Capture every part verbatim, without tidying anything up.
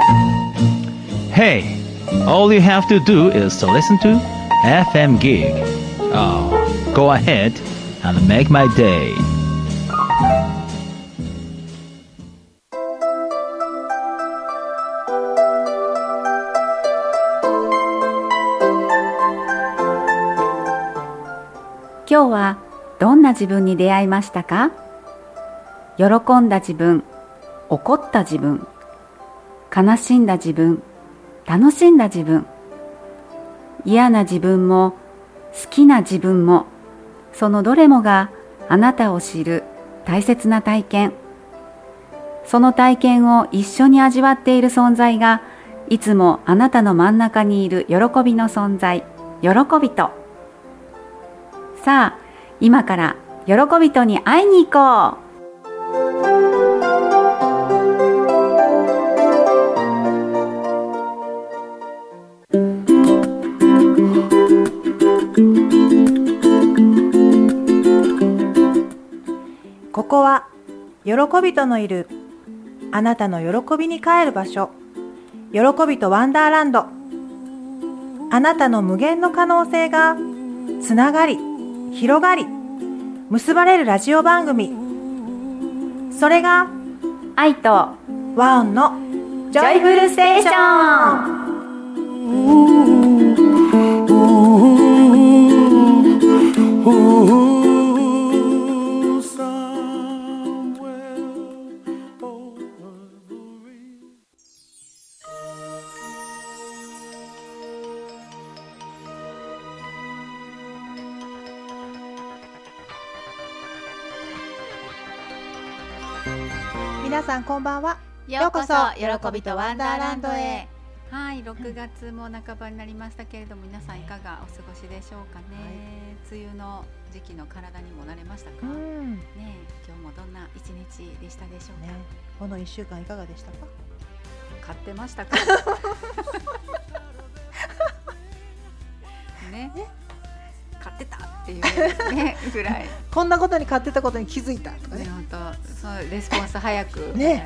Hey, all you have to do is to listen to エフエム Gig. Oh, go ahead and make my day. 今日はどんな自分に出会いましたか？喜んだ自分、怒った自分、悲しんだ自分、楽しんだ自分、嫌な自分も好きな自分も、そのどれもがあなたを知る大切な体験。その体験を一緒に味わっている存在が、いつもあなたの真ん中にいる喜びの存在、喜びと。さあ、今から喜びとに会いに行こう。 ここは喜びとのいるあなたの喜びに帰る場所、喜びとワンダーランド。あなたの無限の可能性がつながり、広がり、結ばれるラジオ番組。それが愛と和音のジョイフルステーション。 皆さんこんばんは。 ようこそ喜びとワンダーランドへ。 はい、ろくがつも半ばになりましたけれども、皆さんいかがお過ごしでしょうかね。はい、梅雨の時期の体にも慣れましたか、うん、ねえ、今日もどんな一日でしたでしょうか、ね、 このいっしゅうかんいかがでしたか？ 買ってましたかね、買ってたっていう、ね、ぐらいこんなことに買ってたことに気づいたとかね。 本当、そうレスポンス早くお願いします。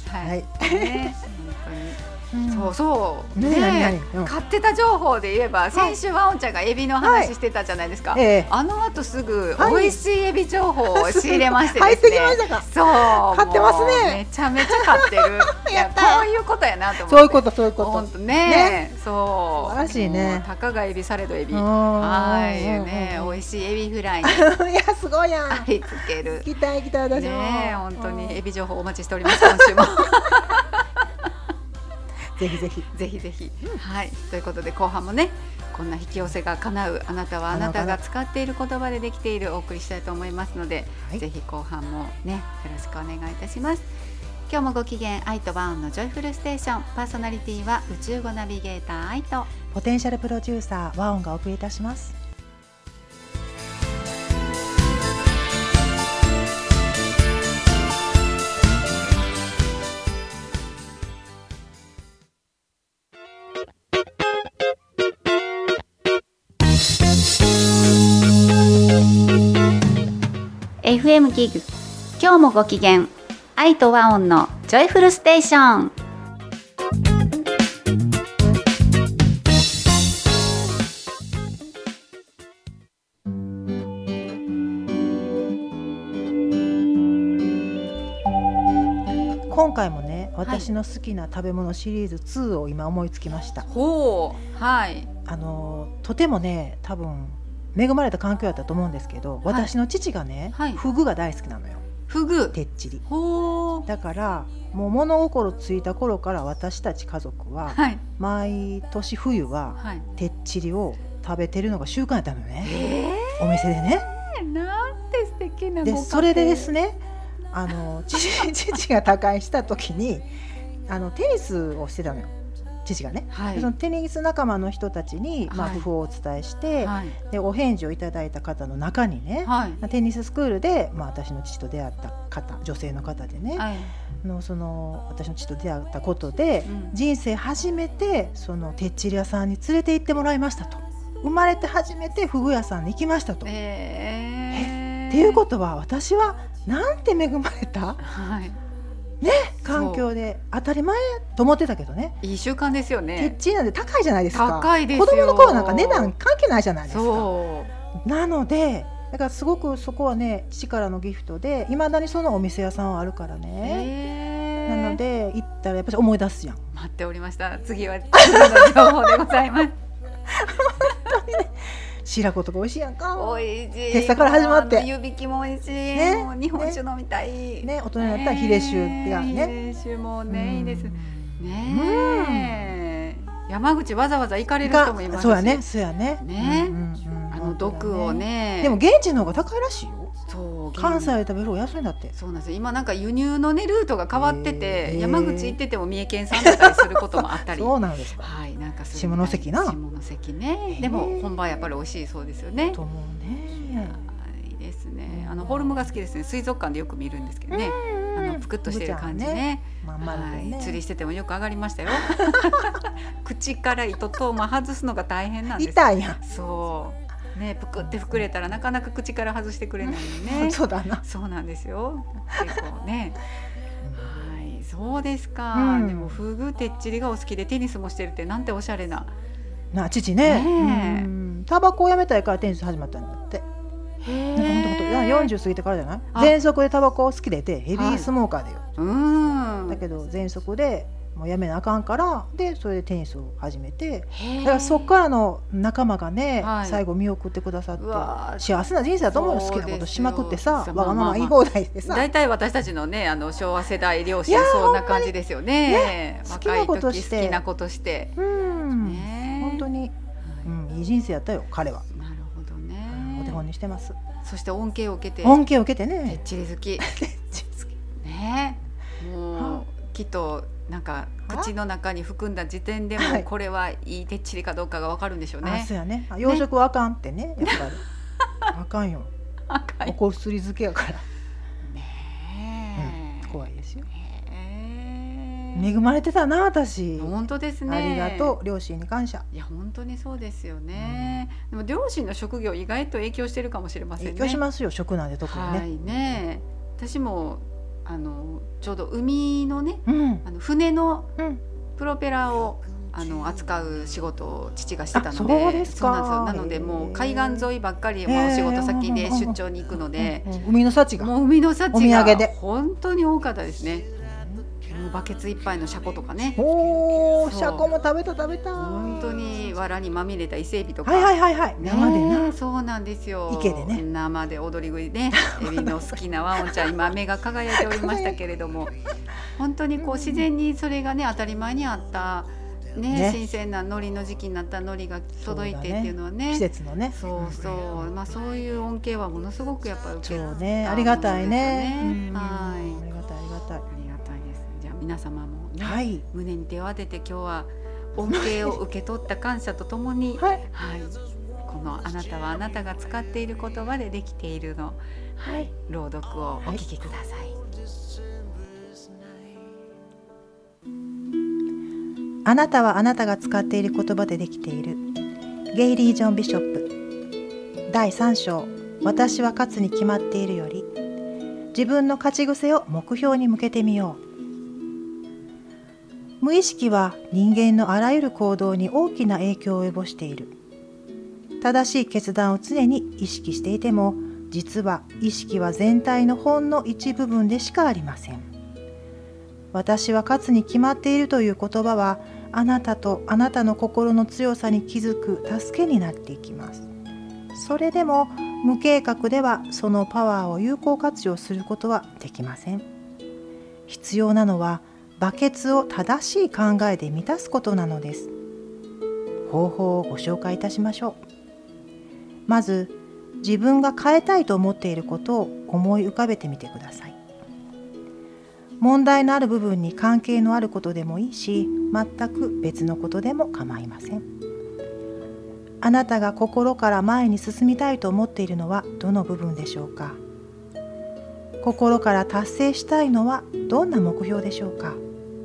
ね、はい、 はいね、本当に。うん、そうそうね、 何何、うん、 買ってた情報で言えば、はい、先週ワオンちゃんがエビの話してたじゃないですか、はい、えー、あの後すぐ美味しいエビ情報を仕入れましてですね、 入ってきましたか？ そう買ってますね。 めちゃめちゃ買ってるいや、こういうことやなと思って。 そういうこと、そういうこと。 本当 ね, ねそう素晴らしいね。 たかがエビされどエビ、はいね、美味しいエビフライにいや、すごいやん。 ありつける。 行きたい行きたい、私もね、本当にエビ情報お待ちしております、今週もぜひぜひぜひぜひ、うん、はい、ということで後半もね、こんな引き寄せが叶うあなたはあなたが使っている言葉でできているお送りしたいと思いますので、はい、ぜひ後半もね、よろしくお願いいたします。今日もご機嫌愛とワオンのジョイフルステーション、パーソナリティは宇宙語ナビゲーター愛とポテンシャルプロデューサーワオンがお送りいたします。 エフエム ギグ、今日もご機嫌愛とワオンのジョイフルステーション。 今回もね、私の好きな食べ物シリーズツーを今思いつきました。 ほう、はい、 あのとてもね、多分恵まれた環境だったと思うんですけど、はい、私の父がね、はい、フグが大好きなのよ。 フグてっちり。 ほう。 だからもう物心ついた頃から私たち家族は、はい、毎年冬は、はい、てっちりを食べてるのが習慣やったのよね、えー、お店でね。 なんて素敵なご家庭で、 それでですね、あの 父, 父が他界した時にあのテニスをしてたのよ、父がね、はい、でそのテニス仲間の人たちに、まあ、訃報をお伝えして、はい、でお返事をいただいた方の中にね、はい、テニススクールで、まあ、私の父と出会った方、女性の方でね、はい、のその私の父と出会ったことで、うん、人生初めてそのてっちり屋さんに連れて行ってもらいましたと。生まれて初めてフグ屋さんに行きましたと、えー、えっていうことは私はなんて恵まれた、はい、 ね、環境で当たり前と思ってたけどね。 いい習慣ですよね。 キッチンなんで高いじゃないですか。 高いですよ。 子供の頃なんか値段関係ないじゃないですか。 そうなのでだからすごくそこはね父からのギフトで、いまだにそのお店屋さんはあるからね。なので行ったらやっぱり思い出すやん。 待っておりました。次は次の情報でございます。 本当にね、白子とか美味しいやんか。 美味しい。 鉄砂から始まって湯引きも美味しい、 ね、 もう日本酒飲みたい、ねね、大人になったらヒレ酒がね、 ヒレ酒もねいいですね。山口わざわざ行かれる人もいますし。 そうやね、そうやね。 ね、うんうんうん、あの毒をね。 でも現地の方が高いらしいよ。 そう、 関西で食べる方が安いんだって。 そうなんですよ。今なんか輸入のねルートが変わってて、山口行ってても三重県産だったりすることもあったり。 そうなんですか。 はい、なんか下関な。 下関ね。でも本場はやっぱり美味しいそうですよね。 と思うね。 いいですね。あのフォルムが好きですね。水族館でよく見るんですけどね。あのぷくっとしてる感じね。 まんまでね。 釣りしててもよく上がりましたよ。口から糸とま外すのが大変なんです。 痛いやん。 そう。ね、ぷくって膨れたらなかなか口から外してくれないのね。 そうだな。 そうなんですよ。結構ね。はい、そうですか。うん、でもフグてっちりがお好きでテニスもしてるってなんておしゃれな。 な父ね。タバコをやめたいからテニス始まったんだって。へえ。よんじゅう過ぎてからじゃない？喘息でタバコを好きでいてヘビースモーカーでよ。はい、うん。だけど喘息でもうやめなあかんからでそれでテニスを始めて、だからそっからの仲間がね、はい、最後見送ってくださって幸せな人生だと思うよ。好きなことしまくってさ、わがまま言い放題でさ。 だいたい私たちのねあの昭和世代両親そんな感じですよね。ね、若い時好きなことして、 うん、ね、本当に、うん、いい人生やったよ彼は。 なるほどね。 お手本にしてます。 そして恩恵を受けて恩恵を受けてね。 てっちり好き。てっちり好き。ね、もうきっと。なんか口の中に含んだ時点でもこれはいいてっちりかどうかが分かるんでしょうね。 あ、そうやね。養殖はあかんってね、やっぱりあかんよ。 あかん。 おこすり漬けやからね、 うん、怖いですよ。恵まれてたな私。 本当ですね。 ありがとう、両親に感謝。 いや本当にそうですよね、うん、でも両親の職業意外と影響してるかもしれませんね。 影響しますよ、職なんで特にね。 はいね、私もあのちょうど海のね、 うん、 あの船のプロペラをあの扱う仕事を父がしてたので、 そうですか。 そうなんですよ。なのでもう海岸沿いばっかり、まあ、お仕事先で出張に行くので、 海の幸がもう海の幸がお土産で本当に多かったですね。もうバケツいっぱいのシャコとかね。 おー、シャコも食べた食べた。 本当に藁にまみれた伊勢海老とか、 はいはいはいはい、生でな。 そうなんですよ。 池でね、 生で踊り食いね。エビの好きなワンちゃん今目が輝いておりましたけれども本当にこう自然にそれがね当たり前にあったね、ね、新鮮な海苔の時期になった海苔が届いてっていうのは ね, ね季節のね、 そうそう、まあ、そういう恩恵はものすごくやっぱり受けたものですよね。 そうね、ありがたいね。 はい、 ありがたいありがたい。 じゃあ皆様も、ね、 はい、 胸に手を当てて今日は恩恵を受け取った感謝とともに、 はいはい、このあなたはあなたが使っている言葉でできているの、はい、朗読をお聞きください。はい、 あなたはあなたが使っている言葉でできている。ゲイリー・ジョン・ビショップだいさん章、私は勝つに決まっているより、自分の勝ち癖を目標に向けてみよう。無意識は人間のあらゆる行動に大きな影響を及ぼしている。正しい決断を常に意識していても、実は意識は全体のほんの一部分でしかありません。私は勝つに決まっているという言葉は、あなたとあなたの心の強さに気づく助けになっていきます。それでも無計画ではそのパワーを有効活用することはできません。必要なのはバケツを正しい考えで満たすことなのです。方法をご紹介いたしましょう。まず、自分が変えたいと思っていることを思い浮かべてみてください。問題のある部分に関係のあることでもいいし、全く別のことでも構いません。あなたが心から前に進みたいと思っているのはどの部分でしょうか。心から達成したいのはどんな目標でしょうか。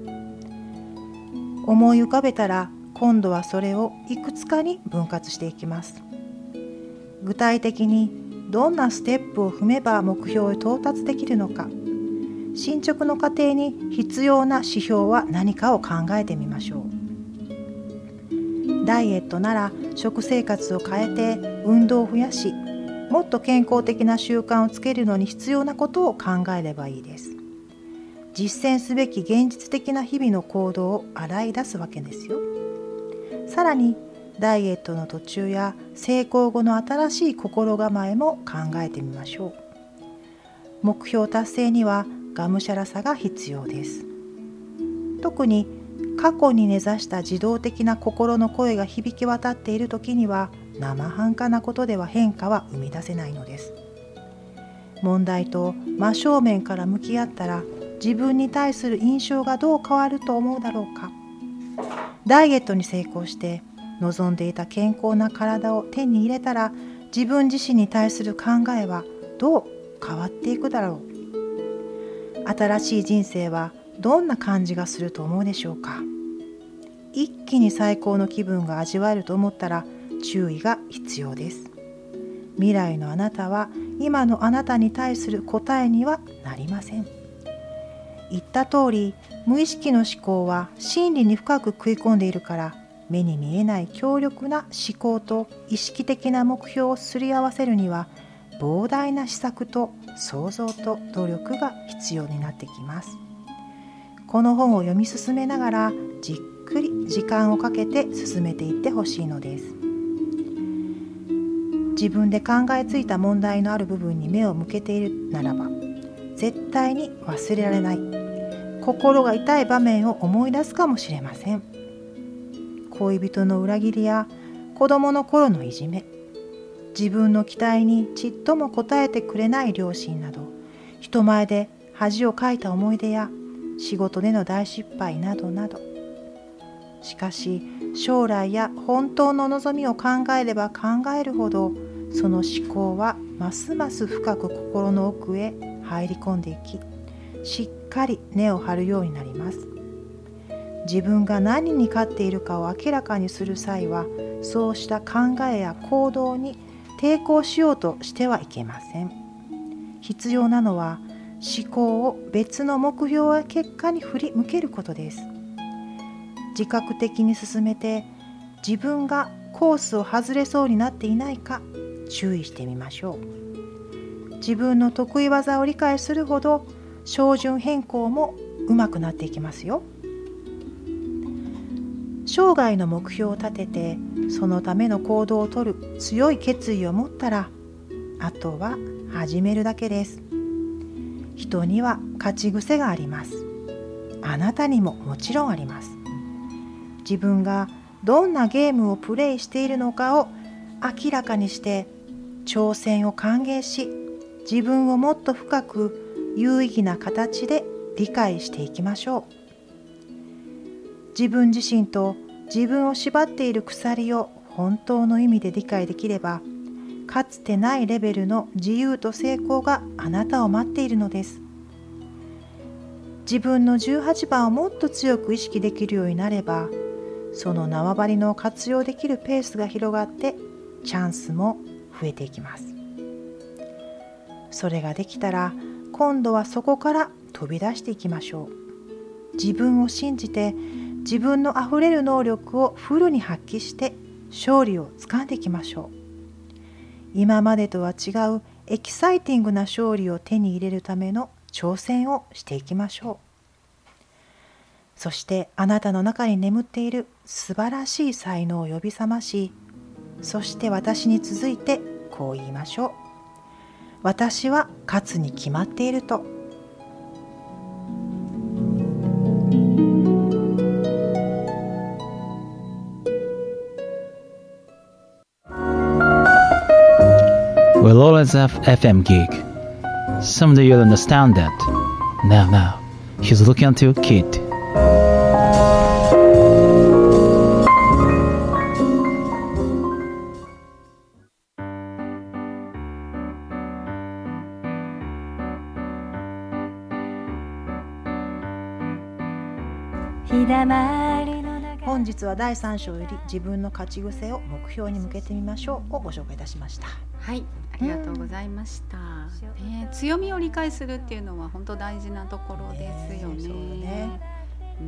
思い浮かべたら、今度はそれをいくつかに分割していきます。具体的にどんなステップを踏めば目標へ到達できるのか、 進捗の過程に必要な指標は何かを考えてみましょう。ダイエットなら食生活を変えて運動を増やし、もっと健康的な習慣をつけるのに必要なことを考えればいいです。実践すべき現実的な日々の行動を洗い出すわけですよ。さらにダイエットの途中や成功後の新しい心構えも考えてみましょう。目標達成にはがむしゃらさが必要です。特に過去に根ざした自動的な心の声が響き渡っている時には、生半可なことでは変化は生み出せないのです。問題と真正面から向き合ったら、自分に対する印象がどう変わると思うだろうか。ダイエットに成功して望んでいた健康な体を手に入れたら、自分自身に対する考えはどう変わっていくだろう。新しい人生はどんな感じがすると思うでしょうか。一気に最高の気分が味わえると思ったら注意が必要です。未来のあなたは今のあなたに対する答えにはなりません。言った通り、無意識の思考は心理に深く食い込んでいるから、目に見えない強力な思考と意識的な目標をすり合わせるには、膨大な施策と想像と努力が必要になってきます。この本を読み進めながら、じっくり時間をかけて進めていってほしいのです。自分で考えついた問題のある部分に目を向けているならば、絶対に忘れられない、心が痛い場面を思い出すかもしれません。恋人の裏切りや子供の頃のいじめ、自分の期待にちっとも応えてくれない両親など、人前で恥をかいた思い出や仕事での大失敗などなど。しかし将来や本当の望みを考えれば考えるほど、その思考はますます深く心の奥へ入り込んでいき、しっかり根を張るようになります。自分が何に勝っているかを明らかにする際は、そうした考えや行動に抵抗しようとしてはいけません。必要なのは思考を別の目標や結果に振り向けることです。自覚的に進めて、自分がコースを外れそうになっていないか注意してみましょう。自分の得意技を理解するほど、照準変更もうまくなっていきますよ。生涯の目標を立てて、そのための行動をとる強い決意を持ったら、あとは始めるだけです。人には勝ち癖があります。あなたにももちろんあります。自分がどんなゲームをプレイしているのかを明らかにして、挑戦を歓迎し、自分をもっと深く有意義な形で理解していきましょう。自分自身と自分を縛っている鎖を本当の意味で理解できれば、かつてないレベルの自由と成功があなたを待っているのです。自分のじゅうはちばんをもっと強く意識できるようになれば、その縄張りの活用できるペースが広がって、チャンスも増えていきます。それができたら、今度はそこから飛び出していきましょう。自分を信じて、自分のあふれる能力をフルに発揮して勝利をつかんでいきましょう。今までとは違うエキサイティングな勝利を手に入れるための挑戦をしていきましょう。そしてあなたの中に眠っている素晴らしい才能を呼び覚まし、そして私に続いてこう言いましょう。私は勝つに決まっていると。 We'll always have F M gig. Someday you'll understand that. Now, now, he's looking at you, kid. 本日はだいさん章より自分の勝ち癖を目標に向けてみましょうをご紹介いたしました。 はい、ありがとうございました、うんね、強みを理解するっていうのは本当大事なところですよね。そうね、うん、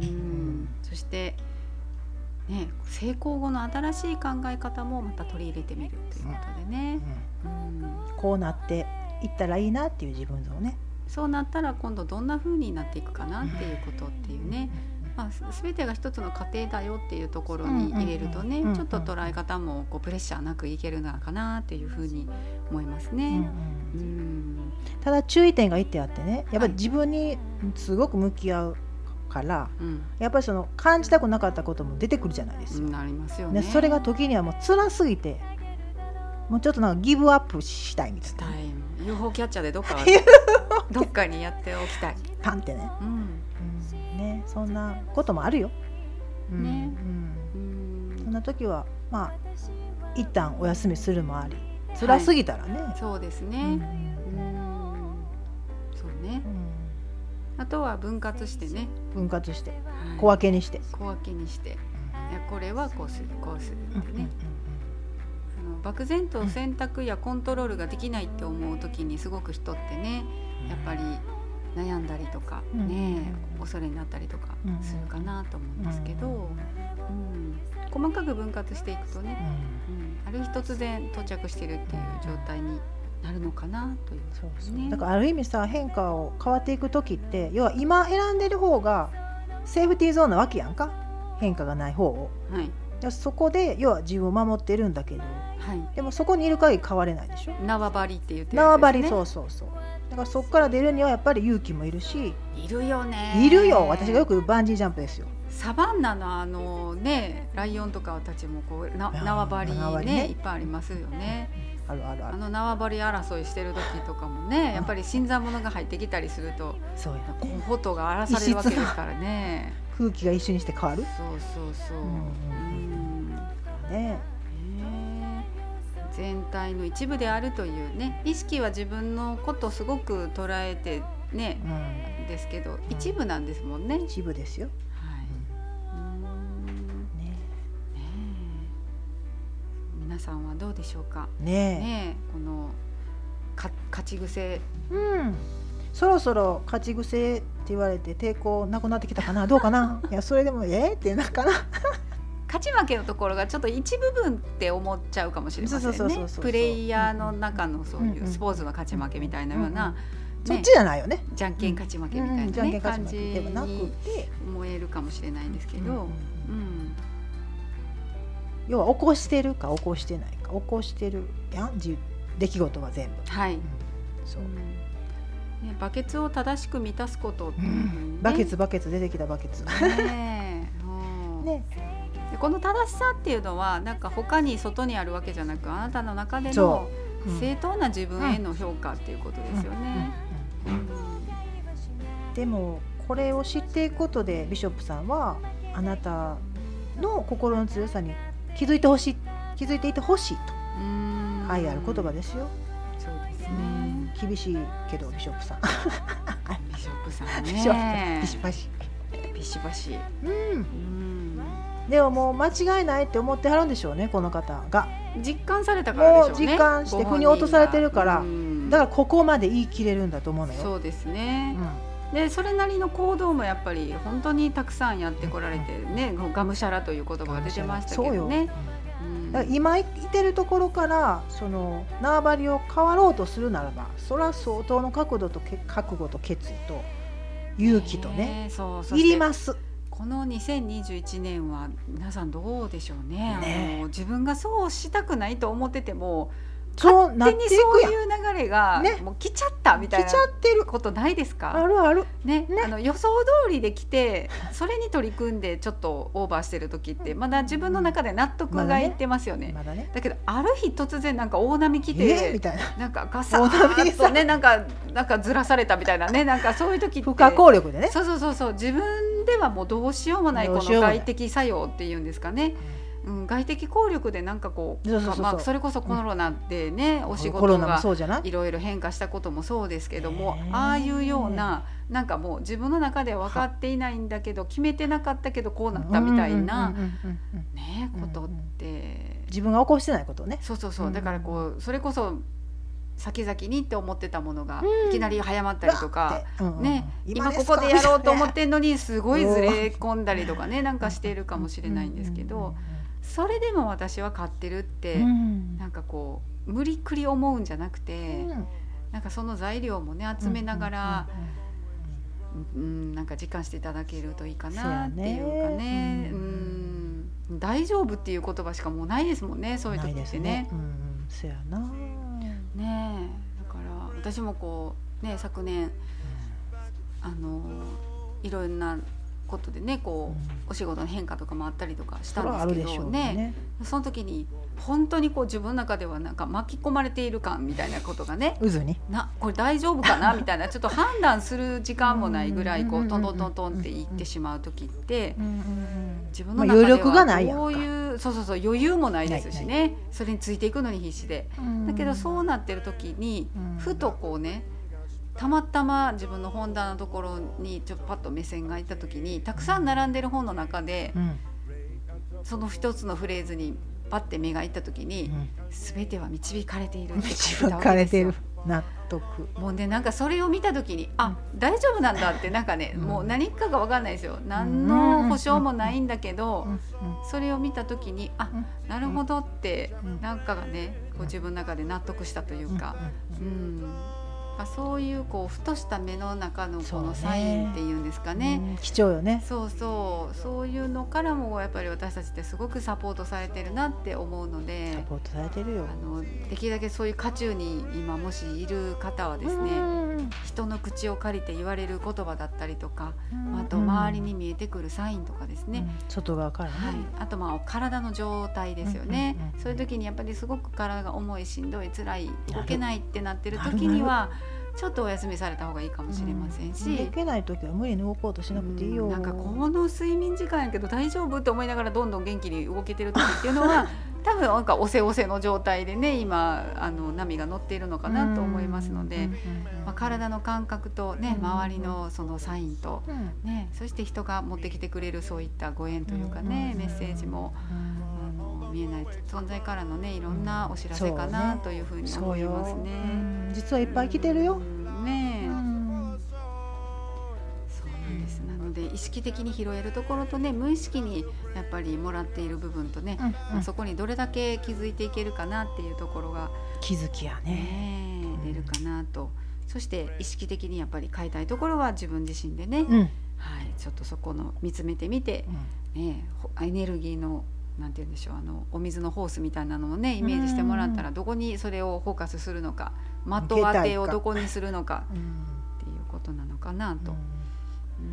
そしてね、成功後の新しい考え方もまた取り入れてみるということでね、 うんうん、こうなっていったらいいなっていう自分像ね。 そうなったら今度どんな風になっていくかなっていうことっていうね、まあ、全てが一つの過程だよっていうところに入れるとね、ちょっと捉え方もこうプレッシャーなくいけるのかなっていう風に思いますね、うんうん、 ただ注意点が一点あってね、やっぱり自分にすごく向き合うから、はい、やっぱりその感じたくなかったことも出てくるじゃないですか、 うん、なりますよね。 それが時にはもう辛すぎてもうちょっとなんかギブアップしたいみたいな、 ユーフォー キャッチャーでどっかどっかにやっておきたいパンってね、うんうんね、そんなこともあるよ、うんねうん、そんな時はまあ一旦お休みするもあり、辛すぎたらね、はい、 そうですね、うんうん、そうね、うん、あとは分割してね、 分割して、はい、小分けにして小分けにして、いやこれはこうするこうするってね、うんうんうん、漠然と選択やコントロールができないって思う時にすごく人ってね、やっぱり悩んだりとか、うんね、恐れになったりとかするかなと思うんですけど、うんうん、細かく分割していくとね、うんうん、ある日突然到着してるっていう状態になるのかなという、ね、そうそう、 だからある意味さ、変化を変わっていく時って要は今選んでる方がセーフティーゾーンなわけやんか、変化がない方を、はい、そこで要は自分を守ってるんだけど、はい、でもそこにいる限り変われないでしょ。 縄張りって言ってるんですね。 縄張り、そうそうそう。だからそこから出るにはやっぱり勇気もいるし、 いるよね。 いるよ。私がよく言うバンジージャンプですよ。 サバンナのあのね、ライオンとかたちもこうな縄張り ね, ねいっぱいありますよね。 あるあるある。 あの縄張り争いしてる時とかもね、やっぱり新参者が入ってきたりすると、 そうやね。 ホトが荒らされるわけですからね。 空気が一瞬にして変わる。 そうそうそう。うんうん、ね。 全体の一部であるというね、意識は自分のことをすごく捉えてね、うん、ですけど、一部なんですもんね。 一部ですよ。 はい。うんねね皆さんはどうでしょうか。 ねねこのか勝ち癖。 うん。そろそろ勝ち癖って言われて抵抗なくなってきたかな、どうかな。いやそれでもえーってなかな。 勝ち負けのところがちょっと一部分って思っちゃうかもしれませんね。プレイヤーの中のそういうスポーツの勝ち負けみたいなような、ね、 そっちじゃないよね。 じゃんけん勝ち負けみたいな、ねうんうん、感じに思えるかもしれないんですけど、うんうん、 要は起こしてるか起こしてないか、起こしてるやん出来事は全部、 はい、うん、そう、うんね、バケツを正しく満たすことっていう、ね、うん、 バケツバケツ出てきたバケツねえねこの正しさっていうのはなんか他に外にあるわけじゃなく、あなたの中での正当な自分への評価っていうことですよね。 でもこれを知っていくことでビショップさんはあなたの心の強さに気づいてほしい気づいていてほしいと愛ある言葉ですよ。 そうですね。 厳しいけどビショップさんビショップさんねビショップビシバシビシバシ、 うんうんでももう間違いないって思ってはるんでしょうね、この方が実感されたからでしょうね。 もう実感して腑に落とされてるから、だからここまで言い切れるんだと思うのよ。 そうですね、うん、でそれなりの行動もやっぱり本当にたくさんやってこられてね、うん、がむしゃらという言葉が出てましたけどね。そうよ、うん、 だから今いてるところからその縄張りを変わろうとするならば、それは相当の角度と覚悟と決意と勇気とね、そうそういります。 このにせんにじゅういちねんは皆さんどうでしょう ね, ねあの自分がそうしたくないと思ってても勝手にそういう流れがもう来ちゃったみたいなことないですか？ あるある、 ねね、あの予想通りで来てそれに取り組んでちょっとオーバーしてる時ってまだ自分の中で納得がいってますよね。 まだね、 だけどある日突然なんか大波来て、 えー、みたいな、 なんかガサッとねなんかなんかずらされたみたいなね、なんかそういう時って不可抗力でね、 そうそうそうそう、自分ではもうどうしようもないこの外的作用っていうんですかね、 うん、外的効力でなんかこう、 そうそうそうそう、 まあ、それこそコロナでね、うん、お仕事がいろいろ変化したこともそうですけども、ああいうようななんかもう自分の中では分かっていないんだけど決めてなかったけどこうなったみたいなねことって自分が起こしてないことね。 そうそうそう、だからこうそれこそ先々にって思ってたものがいきなり早まったりとか、うんね、今ここでやろうと思ってんのにすごいずれ込んだりとかねなんかしているかもしれないんですけど、それでも私は買ってるってなんかこう無理くり思うんじゃなくて、なんかその材料もね集めながらうん、なんか実感していただけるといいかなっていうかね、うん、大丈夫っていう言葉しかもうないですもんね、そういう時ってね。 そうやなねえ、だから私もこうね昨年、うん、あのいろんなことでねこう、うん、お仕事の変化とかもあったりとかしたんですけど ね, ねその時に本当にこう自分の中ではなんか巻き込まれている感みたいなことがね渦になこれ大丈夫かなみたいなちょっと判断する時間もないぐらいこうトントントントンっていってしまう時って自分の中ではこういうそうそうそう余裕もないですしね、それについていくのに必死で、だけどそうなってる時にふとこうねたまたま自分の本棚のところにちょっとパッと目線がいった時にたくさん並んでる本の中で、うん、その一つのフレーズにパッて目がいった時に、うん、全ては導かれているって書いてたわけですよ。 納得。 もうねなんかそれを見た時にあ、うん、大丈夫なんだってなんかね、うん、もう何かが分かんないですよ。何の保証もないんだけど、うん、それを見た時にあ、なるほどって、うん、なんかがねこう自分の中で納得したというか、うんうんそういうこうふとした目の中のこのサインっていうんですかね、 うん、貴重よね。 そうそうそういうのからもやっぱり私たちってすごくサポートされてるなって思うので、 サポートされてるよ。 あのできるだけそういう渦中に今もしいる方はですね、人の口を借りて言われる言葉だったりとか、あと周りに見えてくるサインとかですね、 うん、外側からね、 はい、あとまあ体の状態ですよね、うんうんうんうん、そういう時にやっぱりすごく体が重いしんどい辛い動けないってなってる時にはちょっとお休みされた方がいいかもしれませんし、うん、 動けない時は無理に動こうとしなくていいよ、 うん、なんかこの睡眠時間やけど大丈夫って思いながらどんどん元気に動けてる時っていうのは多分なんかおせおせの状態でね今あの波が乗っているのかなと思いますので、まあ、体の感覚とね周りのそのサインと、ね、そして人が持ってきてくれるそういったご縁というかねメッセージもあの見えない存在からのねいろんなお知らせかなというふうに思いますね。 うん、実はいっぱい来てるよ、 ね、うん、そうなんです。なので意識的に拾えるところとね無意識にやっぱりもらっている部分とね、うんうんまあ、そこにどれだけ気づいていけるかなっていうところが気づきやね、 ね出るかなと、うん、そして意識的にやっぱり変えたいところは自分自身でね、 うんはい、 ちょっとそこの見つめてみて、うんね、エネルギーのなんて言うんでしょうあのお水のホースみたいなのをねイメージしてもらったらどこにそれをフォーカスするのか的当てをどこにするのかっていうことなのかなと、 うんうん、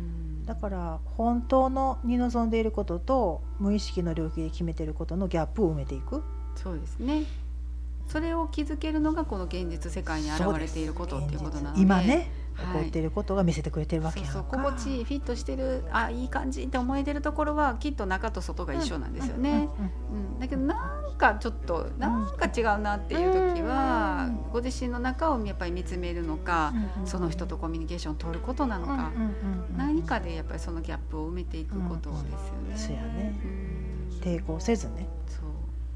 だから本当のに望んでいることと無意識の領域で決めていることのギャップを埋めていく。 そうですね。それを気づけるのがこの現実世界に現れていることっていうことなので今ね起こっていることが見せてくれてるわけやんか、 そうそう心地いいフィットしてるあいい感じって思えてるところはきっと中と外が一緒なんですよね、うん、だけどなんかちょっとなんか違うなっていう時は、うん、ご自身の中をやっぱり見つめるのか、うん、その人とコミュニケーションを取ることなのか、うん、何かでやっぱりそのギャップを埋めていくことですよね、 うん、そうやね、うん、抵抗せずねそう、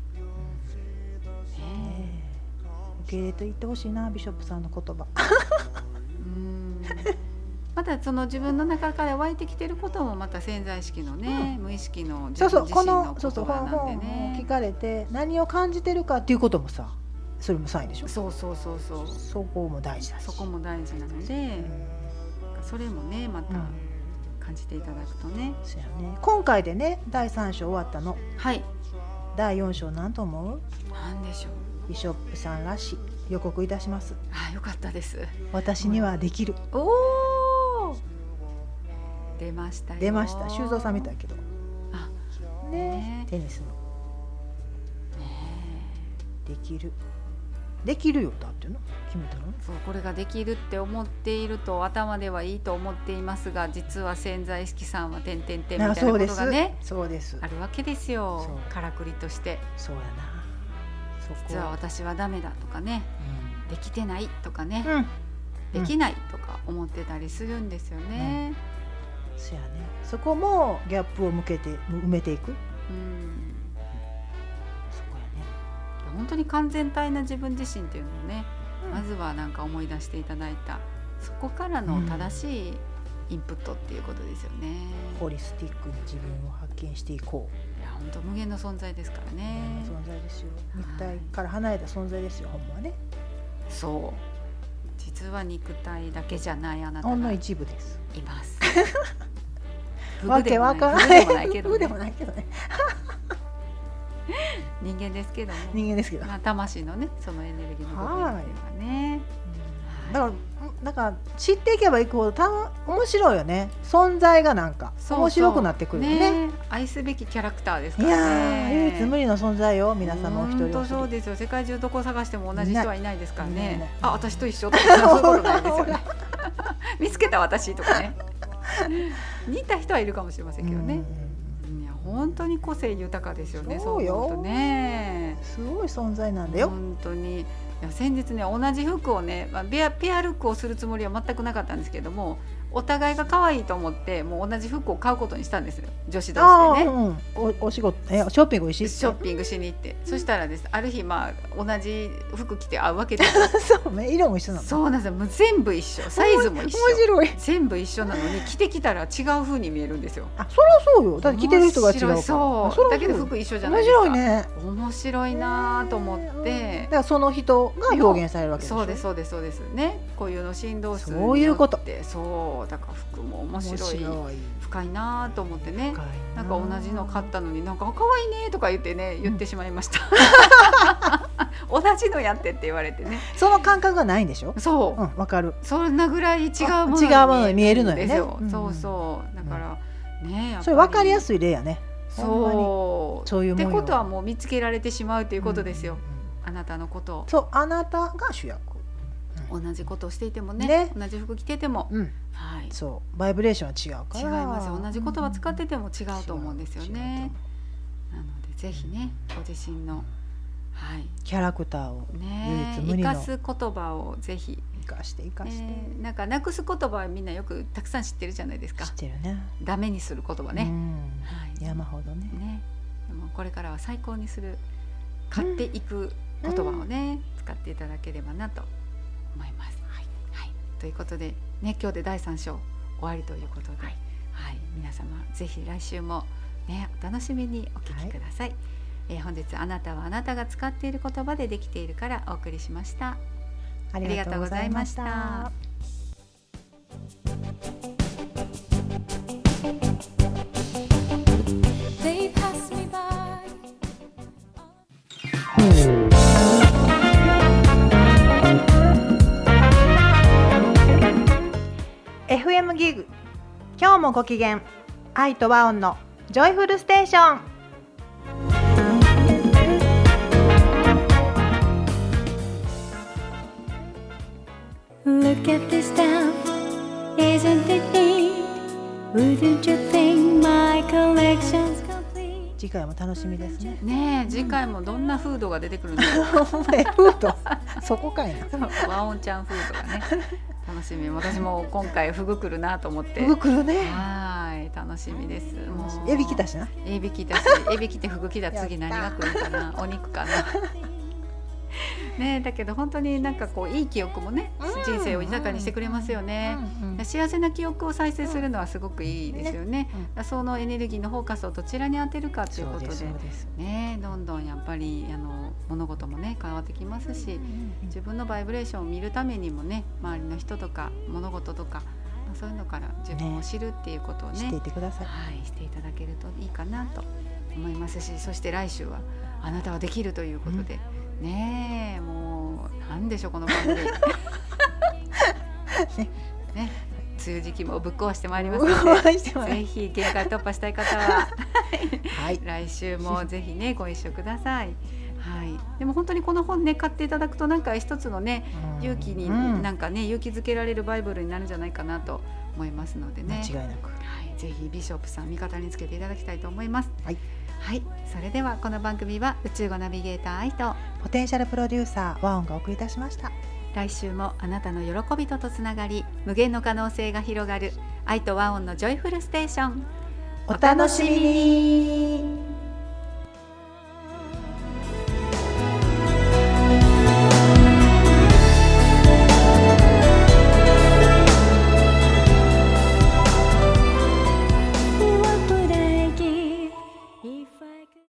うんね、受け入れていってほしいなビショップさんの言葉うんまたその自分の中から湧いてきてることもまた潜在意識のね、うん、無意識の自分自身の言葉なんでね、 聞かれて何を感じてるかっていうこともさそれもサインでしょ。 そうそうそうそうそこも大事だしそこも大事なので、うん、それもねまた感じていただくとね、 うんそうやね、今回でねだいさん章終わったの。 はいだいよん章何と思う？ 何でしょう。 ビショップさんらしい予告いたします。 あ、よかったです。 私にはできる、 うん、おー出ましたよ。 出ました。修造さんみたいけどあ、 ね、テニスの、 ね、 できるできるよだっていうの決めたの。 そうこれができるって思っていると頭ではいいと思っていますが、実は潜在意識さんは点々点みたいなことがねそうですあるわけですよ。からくりとしてそうやな、 そこ実は私はダメだとかね、うん、できてないとかね、うん、できないとか思ってたりするんですよね、 うん、そうやね。そこもギャップを向けて埋めていく、うん、 そこやね。本当に完全体な自分自身っていうのをね、うん、まずはなんか思い出していただいた、そこからの正しいインプットっていうことですよね、 うん、ホリスティックに自分を発見していこう。 いや本当無限の存在ですからね。 無限の存在ですよ。肉体から離れた存在ですよ、ほんまはね。 そう実は肉体だけじゃないあなたがほんの一部ですいますわけわからない。フグでもないけどね。フグでもないけどね人間ですけども、 人間ですけど、 まあ、魂のねそのエネルギーの部分っていうかね、 だからなんか知っていけばいくほどた面白いよね。存在がなんか面白くなってくるよ ね, ね。愛すべきキャラクターですからね。 いや唯一無二の存在よ、皆様お一人お一人。 本当そうですよ。世界中どこを探しても同じ人はいないですからね。あ、私と一緒とかそういうことないですよね見つけた私とかね似た人はいるかもしれませんけどね。いや本当に個性豊かですよね。 そうよ、 そう思うとねすごい存在なんだよ。 本当に。いや先日ね同じ服をね、まあ、ペア、ペアルックをするつもりは全くなかったんですけども、お互いが可愛いと思ってもう同じ服を買うことにしたんですよ、女子同士でね、うん、 お, お仕事えショッピングしショッピングしに行って、うん、そしたらですある日、まあ、同じ服着て会うわけですよそうね、色も一緒なの。 そうなんですよ。もう全部一緒、サイズも一緒、 面白い。 全部一緒なのに着てきたら違う風に見えるんですよ。 あ、そりゃそうよ。だって着てる人が違うから。 そうそだけど服一緒じゃないですか。 面白いね。 面白いなと思って、 えー、だからその人が表現されるわけでしょ。 そうですそうですそうですね。こういうの振動数によって、 そういうこと。 そうだから服も面白い、深いなと思ってね。な, なんか同じの買ったのになんか可愛いねとか言ってね言ってしまいました、うん、同じのやってって言われてね。 その感覚がないんでしょ。 そう、 うん、分かる。 そんなぐらい違うものに見えるのよね、 うん、そうそうだから、うん、ねやっぱりそれ分かりやすい例やね。 そうそういうもんよ。 ってことはもう見つけられてしまうということですよ、うんうん、あなたのことを。 そう、あなたが主役、 うん、同じことをしていても ね, ね同じ服着てても、うん、はい、 そうバイブレーションは違うから。 違いますよ。同じ言葉使ってても違うと思うんですよね。なのでぜひねご自身の、はい、 キャラクターを唯一無二の生かす言葉をぜひ生かして生かして、 えー、なんかなくす言葉はみんなよくたくさん知ってるじゃないですか。 知ってるね。 ダメにする言葉ね、うん、 はい、山ほど ね, ねでもこれからは最高にする買っていく言葉をね、うん、使っていただければなと思います、はいはい、ということで、ね、今日でだいさん章終わりということで、はいはい、皆様ぜひ来週も、ね、お楽しみにお聞きください、はい、えー、本日あなたはあなたが使っている言葉でできているからお送りしました。 ありがとうございました。エフエム ギグ、今日もご機嫌、愛と和音のジョイフルステーション。 Look at this town, isn't it neat? Wouldn't you think my collection's complete? 次回も楽しみですね。 ねえ、次回もどんなフードが出てくるんですか。 フード、そこかいな。 和音ちゃんフードがね、楽しみ。私も今回フグ来るなと思って。 フグ来るね。 はい、楽しみです。もうエビ来たしな。 エビ来たし、エビ来てフグ来た次何が来るかな。お肉かな。ね、だけど本当になんかこういい記憶もね、うん、人生を豊かにしてくれますよね、うんうん、幸せな記憶を再生するのはすごくいいですよね、うん、そのエネルギーのフォーカスをどちらに当てるかということ で, で, ね、どんどんやっぱりあの物事もね変わってきますし、うん、自分のバイブレーションを見るためにもね、周りの人とか物事とかそういうのから自分を知るっていうことを ね, ねしていてください、 はい、していただけるといいかなと思いますし、そして来週はあなたはできるということで、うん、ねえ、もうなんでしょうこの番組ね, ね、梅雨時期もぶっ壊してまいりますのでぜひ限界突破したい方は、はい、来週もぜひねご一緒ください。 はい、でも本当にこの本ね買っていただくとなんか一つのね、うん、勇気に、うん、なんかね勇気づけられるバイブルになるんじゃないかなと思いますのでね、 間違いなく、 はい、ぜひビショップさん味方につけていただきたいと思います。 はい、 はい、それではこの番組は宇宙語ナビゲーター愛とポテンシャルプロデューサーワオンがお送りいたしました。 来週もあなたの喜びととつながり無限の可能性が広がる愛とワオンのジョイフルステーション、 お楽しみに。